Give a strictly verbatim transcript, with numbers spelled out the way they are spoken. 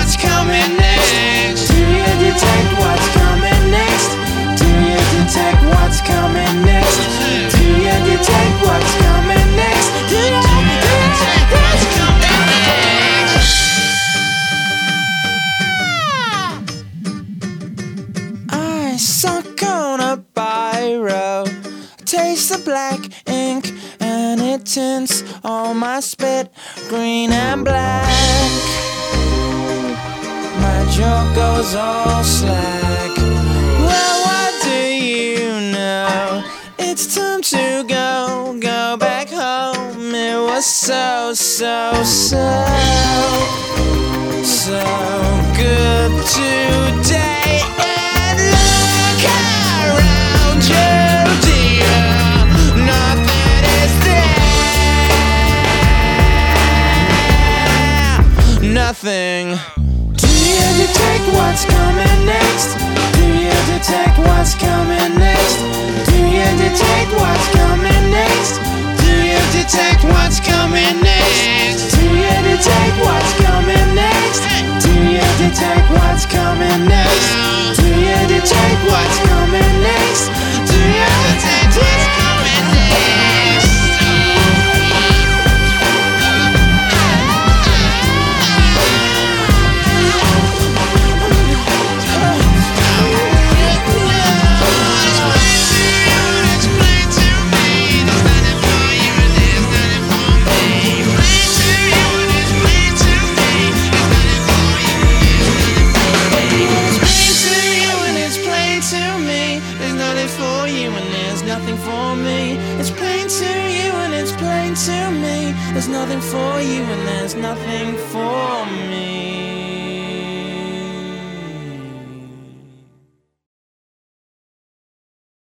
what's coming next? Do you detect what's coming next? Do you detect what's coming next? Do you detect what's coming next? Do you detect what's coming next? I suck on a biro, taste the black ink, and it tints all my spit green and black. My jaw goes all slack. Well, what do you know? It's time to go, go back home. It was so, so, so, so good today. And look around you, dear, nothing is there. Nothing. Do you detect what's coming next? Do you detect what's coming next? Do you detect what's coming next? Do you detect what's coming next? Do you detect what's coming next? Do you detect what's coming next? Do you detect what's coming next? Do you detect what's coming next? Nothing for me. It's plain to you and it's plain to me. There's nothing for you and there's nothing for me.